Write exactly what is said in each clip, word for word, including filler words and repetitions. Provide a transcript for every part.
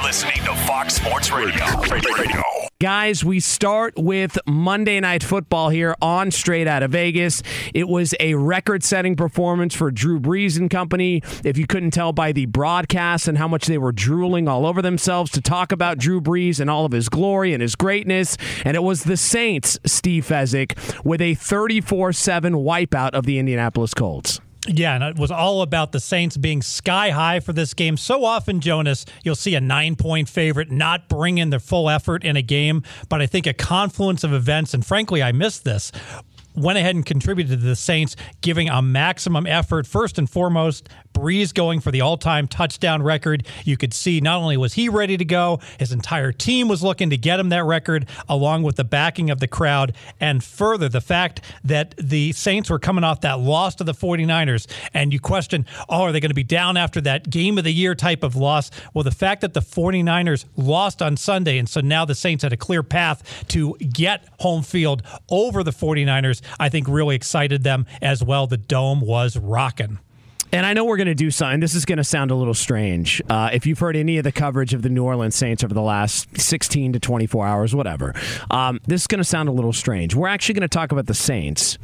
listening to Fox Sports Radio. Radio. Guys, we start with Monday Night Football here on Straight Outta Vegas. It was a record-setting performance for Drew Brees and company. If you couldn't tell by the broadcast and how much they were drooling all over themselves to talk about Drew Brees and all of his glory and his greatness. And it was the Saints, Steve Fezzik, with a thirty-four seven wipeout of the Indianapolis Colts. Yeah, and it was all about the Saints being sky high for this game. So often, Jonas, you'll see a nine-point favorite not bring in their full effort in a game, but I think a confluence of events, and frankly, I missed this, went ahead and contributed to the Saints giving a maximum effort. First and foremost, Brees going for the all-time touchdown record. You could see not only was he ready to go, his entire team was looking to get him that record, along with the backing of the crowd. And further, the fact that the Saints were coming off that loss to the forty-niners, and you question, oh, are they going to be down after that game of the year type of loss? Well, the fact that the forty-niners lost on Sunday, and so now the Saints had a clear path to get home field over the forty-niners, I think really excited them as well. The Dome was rocking. And I know we're going to do something. This is going to sound a little strange. Uh, if you've heard any of the coverage of the New Orleans Saints over the last sixteen to twenty-four hours, whatever, um, this is going to sound a little strange. We're actually going to talk about the Saints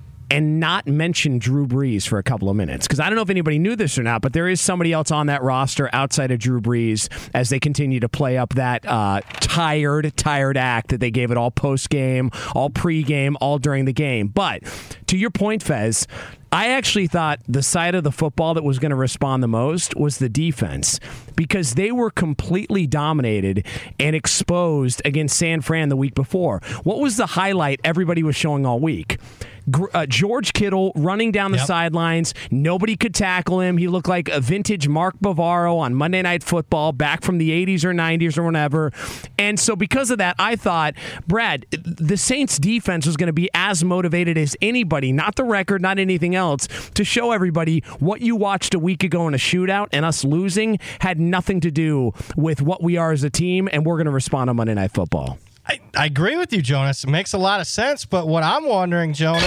and not mention Drew Brees for a couple of minutes. Because I don't know if anybody knew this or not, but there is somebody else on that roster outside of Drew Brees as they continue to play up that uh, tired, tired act that they gave it all post-game, all pre-game, all during the game. But to your point, Fez, I actually thought the side of the football that was going to respond the most was the defense, because they were completely dominated and exposed against San Fran the week before. What was the highlight everybody was showing all week? Uh, George Kittle running down the yep. sidelines. Nobody could tackle him. He looked like a vintage Mark Bavaro on Monday Night Football back from the eighties or nineties or whatever. And so because of that, I thought, Brad, the Saints defense was going to be as motivated as anybody, not the record, not anything else, to show everybody what you watched a week ago in a shootout and us losing had nothing to do with what we are as a team, and we're going to respond on Monday Night Football. I, I agree with you, Jonas. It makes a lot of sense, but what I'm wondering, Jonas,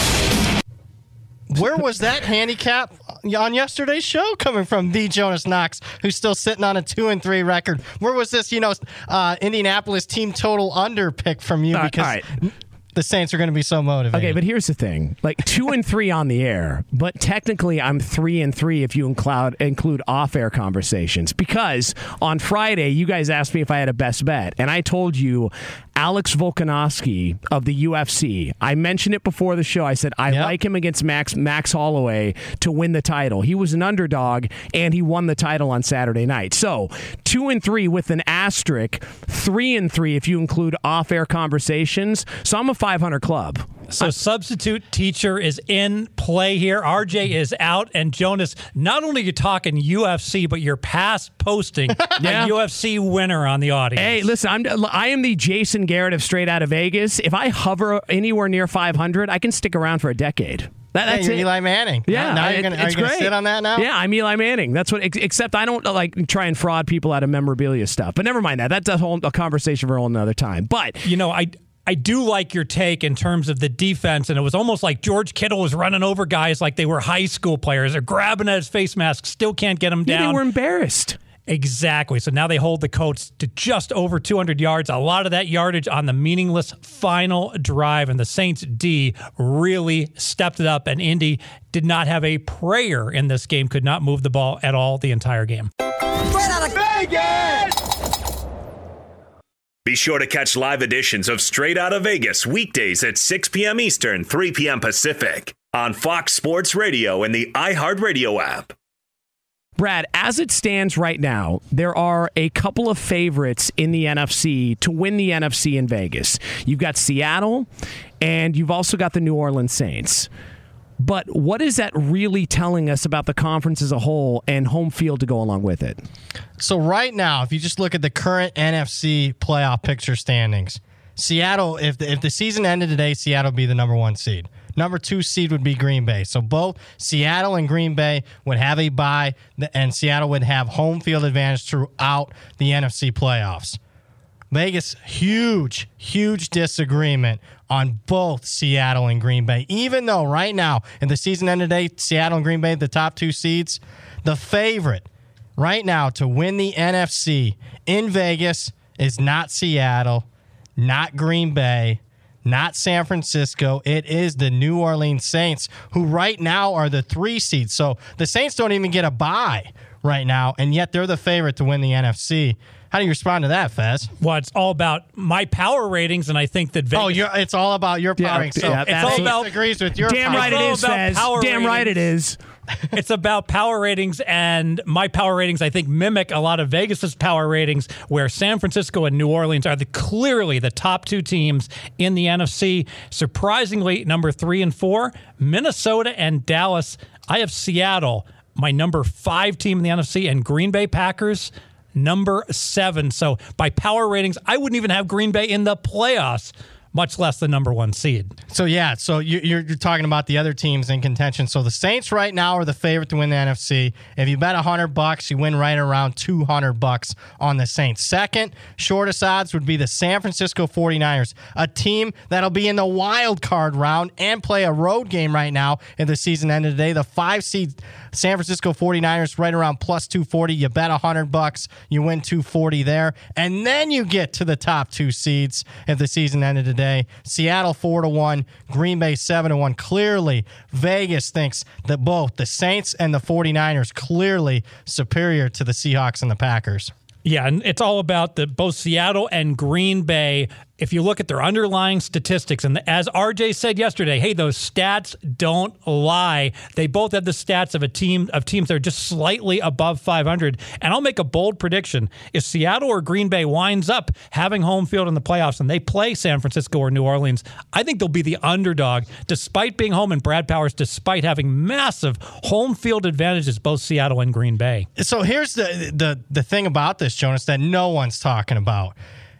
where was that handicap on yesterday's show coming from? The Jonas Knox, who's still sitting on a two and three record. Where was this, you know, uh, Indianapolis team total under pick from you? Because all right. The Saints are going to be so motivated. Okay, but here's the thing: like two and three on the air, but technically I'm three and three if you include include off-air conversations. Because on Friday, you guys asked me if I had a best bet, and I told you Alex Volkanovski of the U F C. I mentioned it before the show. I said I yep. like him against Max Max Holloway to win the title. He was an underdog, and he won the title on Saturday night. So two and three with an asterisk, three and three if you include off-air conversations. So I'm a five hundred club. So substitute teacher is in play here. R J is out. And Jonas, not only are you talking U F C, but you're past posting yeah. a U F C winner on the audience. Hey, listen, I'm, I am the Jason Garrett of Straight Outta Vegas. If I hover anywhere near five hundred, I can stick around for a decade. That, that's hey, you're it. Eli Manning. Yeah, now I, you're going to sit on that now? Yeah, I'm Eli Manning. That's what. Except I don't like try and fraud people out of memorabilia stuff. But never mind that. That's a whole a conversation for a whole another time. But you know, I. I do like your take in terms of the defense, and it was almost like George Kittle was running over guys like they were high school players. They're grabbing at his face mask, still can't get him down. Yeah, they were embarrassed. Exactly. So now they hold the Colts to just over two hundred yards. A lot of that yardage on the meaningless final drive, and the Saints D really stepped it up, and Indy did not have a prayer in this game, could not move the ball at all the entire game. Straight Outta Vegas! Be sure to catch live editions of Straight Outta Vegas weekdays at six p.m. Eastern, three p.m. Pacific on Fox Sports Radio and the iHeartRadio app. Brad, as it stands right now, there are a couple of favorites in the N F C to win the N F C in Vegas. You've got Seattle, and you've also got the New Orleans Saints. But what is that really telling us about the conference as a whole and home field to go along with it? So right now, if you just look at the current N F C playoff picture standings, Seattle, if the, if the season ended today, Seattle would be the number one seed. Number two seed would be Green Bay. So both Seattle and Green Bay would have a bye, and Seattle would have home field advantage throughout the N F C playoffs. Vegas, huge, huge disagreement on both Seattle and Green Bay. Even though right now, in the season end today, Seattle and Green Bay, the top two seeds, the favorite right now to win the N F C in Vegas is not Seattle, not Green Bay, not San Francisco. It is the New Orleans Saints, who right now are the three seed. So the Saints don't even get a bye right now, and yet they're the favorite to win the N F C. How do you respond to that, Fez? Well, it's all about my power ratings, and I think that Vegas... Oh, you're, it's all about your power Yeah, ratings. So yeah, it's all about... agrees with your Damn power. right it is, It's all about Fez. power Damn right it ratings. is. It's about power ratings, and my power ratings, I think, mimic a lot of Vegas's power ratings, where San Francisco and New Orleans are the clearly the top two teams in the N F C. Surprisingly, number three and four, Minnesota and Dallas. I have Seattle, my number five team in the N F C, and Green Bay Packers, number seven. So by power ratings, I wouldn't even have Green Bay in the playoffs, much less the number one seed. So, yeah, so you, you're, you're talking about the other teams in contention. So the Saints right now are the favorite to win the N F C. If you bet one hundred bucks, you win right around two hundred bucks on the Saints. Second, shortest odds would be the San Francisco forty-niners, a team that'll be in the wild card round and play a road game right now if the season ended today. The five seed San Francisco forty-niners right around plus two forty. You bet one hundred bucks, you win two forty there. And then you get to the top two seeds if the season ended today. Seattle four to one, Green Bay seven to one. Clearly, Vegas thinks that both the Saints and the forty-niners clearly superior to the Seahawks and the Packers. Yeah, and it's all about the both Seattle and Green Bay. If you look at their underlying statistics, and as R J said yesterday, hey, those stats don't lie. They both have the stats of a team of teams that are just slightly above five hundred. And I'll make a bold prediction: if Seattle or Green Bay winds up having home field in the playoffs and they play San Francisco or New Orleans, I think they'll be the underdog, despite being home in Brad Powers, despite having massive home field advantages, both Seattle and Green Bay. So here's the the the thing about this, Jonas, that no one's talking about.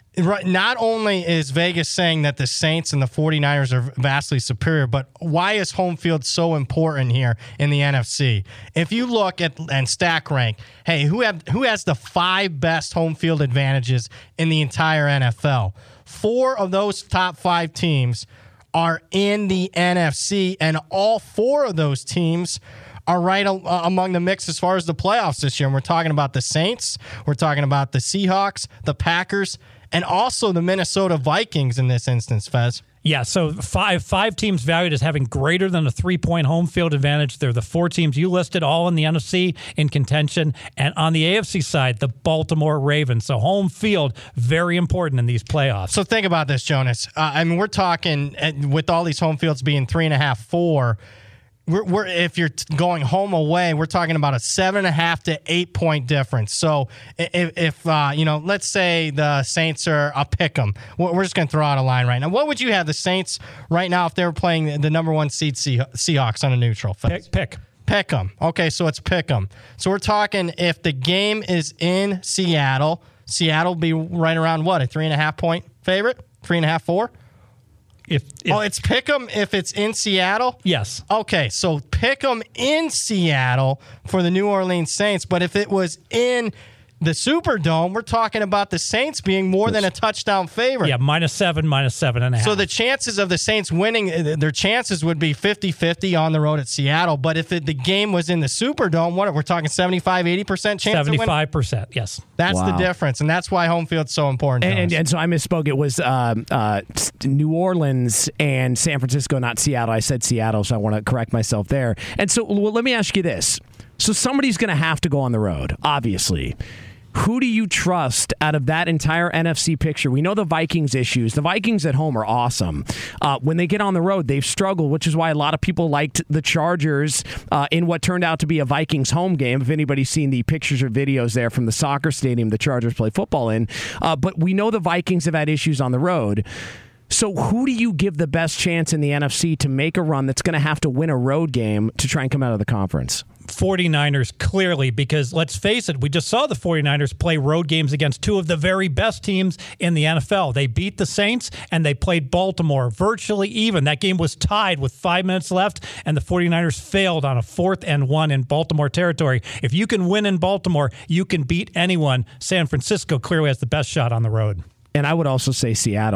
Not only is Vegas saying that the Saints and the forty-niners are vastly superior, but why is home field so important here in the N F C? If you look at and stack rank, hey, who have who has the five best home field advantages in the entire N F L? Four of those top five teams are in the N F C, and all four of those teams are right uh, among the mix as far as the playoffs this year. And we're talking about the Saints, we're talking about the Seahawks, the Packers, and also the Minnesota Vikings in this instance, Fez. Yeah, so five five teams valued as having greater than a three-point home field advantage. They're the four teams you listed, all in the N F C in contention. And on the A F C side, the Baltimore Ravens. So home field, very important in these playoffs. So think about this, Jonas. Uh, I mean, we're talking, uh, with all these home fields being three and a half, four, We're, we're, if you're t- going home away, we're talking about a seven and a half to eight point difference. So if, if uh, you know, let's say the Saints are a pick 'em, we're just going to throw out a line right now. What would you have the Saints right now if they were playing the number one seed Seahawks on a neutral? Pick, pick. Pick 'em. Okay, so it's pick 'em. So we're talking if the game is in Seattle, Seattle will be right around what, a three and a half point favorite? Three and a half, four? If, if, oh, it's pick 'em if it's in Seattle? Yes. Okay, so pick 'em in Seattle for the New Orleans Saints, but if it was in the Superdome, we're talking about the Saints being more than a touchdown favorite. Yeah, minus seven, minus seven and a half. So the chances of the Saints winning, their chances would be fifty-fifty on the road at Seattle, but if it, the game was in the Superdome, what we're talking seventy-five, eighty percent chance seventy-five percent, yes. That's Wow. the difference, and that's why home field's so important. And, and, and so I misspoke. It was um, uh, New Orleans and San Francisco, not Seattle. I said Seattle, so I want to correct myself there. And so well, let me ask you this. So somebody's going to have to go on the road, obviously. Who do you trust out of that entire N F C picture? We know the Vikings issues. The Vikings at home are awesome. Uh, when they get on the road, they've struggled, which is why a lot of people liked the Chargers uh, in what turned out to be a Vikings home game. If anybody's seen the pictures or videos there from the soccer stadium the Chargers play football in. Uh, but we know the Vikings have had issues on the road. So who do you give the best chance in the N F C to make a run that's going to have to win a road game to try and come out of the conference? forty-niners, clearly, because let's face it, we just saw the forty-niners play road games against two of the very best teams in the N F L. They beat the Saints, and they played Baltimore virtually even. That game was tied with five minutes left, and the forty-niners failed on a fourth and one in Baltimore territory. If you can win in Baltimore, you can beat anyone. San Francisco clearly has the best shot on the road. And I would also say Seattle.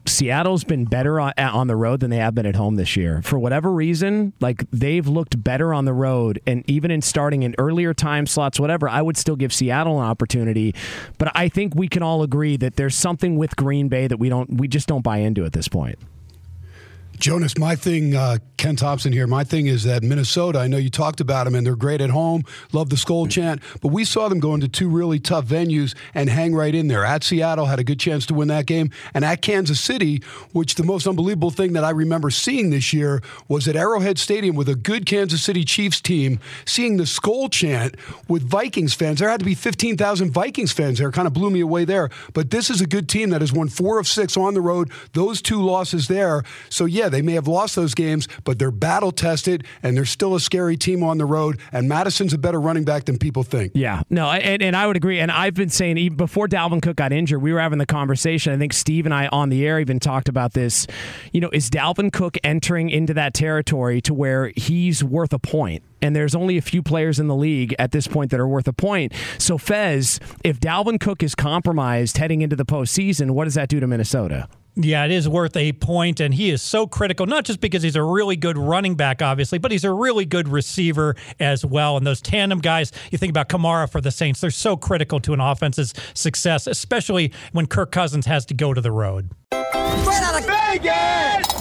Seattle's been better on, on the road than they have been at home this year. For whatever reason, like they've looked better on the road, and even in starting in earlier time slots, whatever, I would still give Seattle an opportunity. But I think we can all agree that there's something with Green Bay that we don't, we just don't buy into at this point. Jonas, my thing, uh, Ken Thompson here, my thing is that Minnesota, I know you talked about them, and they're great at home, love the Skol chant, but we saw them go into two really tough venues and hang right in there. At Seattle, had a good chance to win that game, and at Kansas City, which the most unbelievable thing that I remember seeing this year was at Arrowhead Stadium with a good Kansas City Chiefs team, seeing the Skol chant with Vikings fans. There had to be fifteen thousand Vikings fans there. Kind of blew me away there. But this is a good team that has won four of six on the road, those two losses there. So, yeah, they may have lost those games, but they're battle-tested, and they're still a scary team on the road, and Madison's a better running back than people think. Yeah, no, and, and I would agree, and I've been saying, even before Dalvin Cook got injured, we were having the conversation, I think Steve and I on the air even talked about this, you know, is Dalvin Cook entering into that territory to where he's worth a point? And there's only a few players in the league at this point that are worth a point. So, Fez, if Dalvin Cook is compromised heading into the postseason, what does that do to Minnesota? Yeah, it is worth a point, and he is so critical, not just because he's a really good running back, obviously, but he's a really good receiver as well. And those tandem guys, you think about Kamara for the Saints, they're so critical to an offense's success, especially when Kirk Cousins has to go to the road. Straight out of Vegas!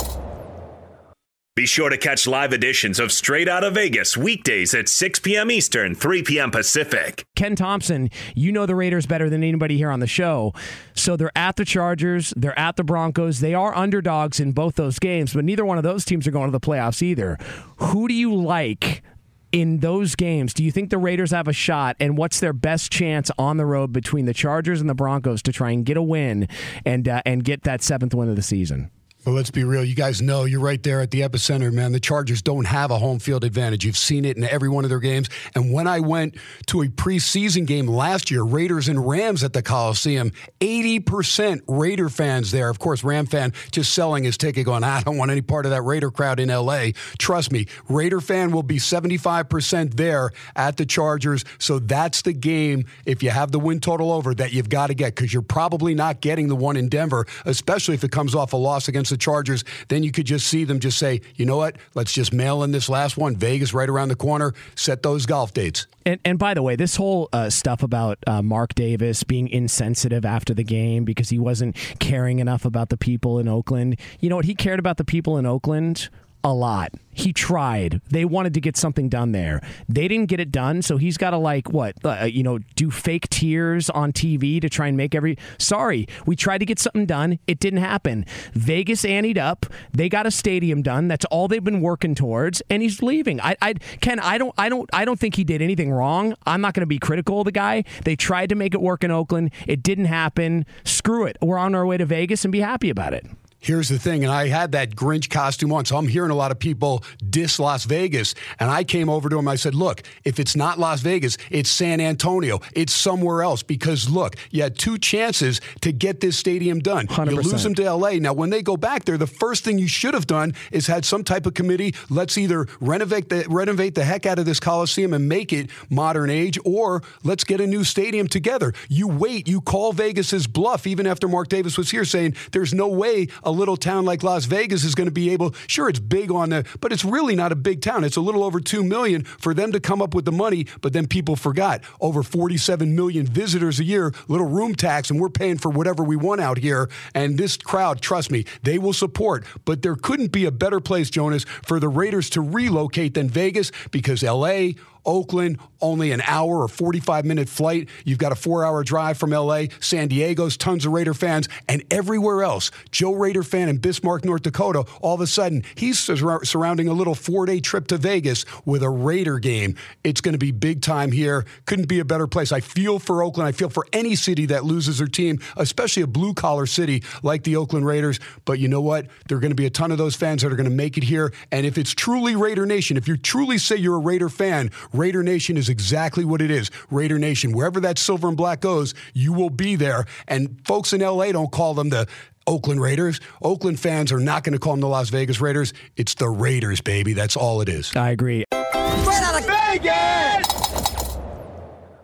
Be sure to catch live editions of Straight Outta Vegas weekdays at six p.m. Eastern, three p.m. Pacific. Ken Thompson, you know the Raiders better than anybody here on the show. So they're at the Chargers, they're at the Broncos. They are underdogs in both those games, but neither one of those teams are going to the playoffs either. Who do you like in those games? Do you think the Raiders have a shot, and what's their best chance on the road between the Chargers and the Broncos to try and get a win and uh, and get that seventh win of the season? Well, let's be real. You guys know you're right there at the epicenter, man. The Chargers don't have a home field advantage. You've seen it in every one of their games. And when I went to a preseason game last year, Raiders and Rams at the Coliseum, eighty percent Raider fans there. Of course, Ram fan just selling his ticket going, I don't want any part of that Raider crowd in L A. Trust me, Raider fan will be seventy-five percent there at the Chargers. So that's the game, if you have the win total over, that you've got to get, because you're probably not getting the one in Denver, especially if it comes off a loss against the Chargers. Then you could just see them just say, you know what, let's just mail in this last one. Vegas right around the corner. Set those golf dates. And, and by the way, this whole uh, stuff about uh, Mark Davis being insensitive after the game because he wasn't caring enough about the people in Oakland. You know what? He cared about the people in Oakland a lot. He tried. They wanted to get something done there. They didn't get it done, so he's got to, like, what, uh, you know, do fake tears on T V to try and make every... Sorry, we tried to get something done. It didn't happen. Vegas anteed up. They got a stadium done. That's all they've been working towards, and he's leaving. I, I, Ken, I don't, I don't, I don't think he did anything wrong. I'm not going to be critical of the guy. They tried to make it work in Oakland. It didn't happen. Screw it. We're on our way to Vegas, and be happy about it. Here's the thing, and I had that Grinch costume on, so I'm hearing a lot of people diss Las Vegas, and I came over to him, I said, look, if it's not Las Vegas, it's San Antonio, it's somewhere else, because look, you had two chances to get this stadium done. one hundred percent. You lose them to L A. Now, when they go back there, the first thing you should have done is had some type of committee, let's either renovate the, renovate the heck out of this Coliseum and make it modern age, or let's get a new stadium together. You wait, you call Vegas's bluff, even after Mark Davis was here saying there's no way a little town like Las Vegas is going to be able, sure, it's big on the, but it's really not a big town. It's a little over two million for them to come up with the money, but then people forgot over forty-seven million visitors a year, little room tax, and we're paying for whatever we want out here. And this crowd, trust me, they will support, but there couldn't be a better place, Jonas, for the Raiders to relocate than Vegas, because L A, Oakland, only an hour or forty-five minute flight. You've got a four hour drive from L A. San Diego's tons of Raider fans, and everywhere else. Joe Raider fan in Bismarck, North Dakota, all of a sudden, he's sur- surrounding a little four day trip to Vegas with a Raider game. It's going to be big time here. Couldn't be a better place. I feel for Oakland. I feel for any city that loses their team, especially a blue collar city like the Oakland Raiders. But you know what? There are going to be a ton of those fans that are going to make it here. And if it's truly Raider Nation, if you truly say you're a Raider fan, Raider Nation is exactly what it is. Raider Nation. Wherever that silver and black goes, you will be there. And folks in L A don't call them the Oakland Raiders. Oakland fans are not going to call them the Las Vegas Raiders. It's the Raiders, baby. That's all it is. I agree. Straight out of Vegas!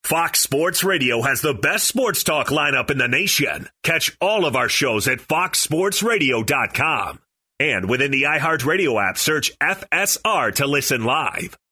Fox Sports Radio has the best sports talk lineup in the nation. Catch all of our shows at fox sports radio dot com. And within the iHeartRadio app, search F S R to listen live.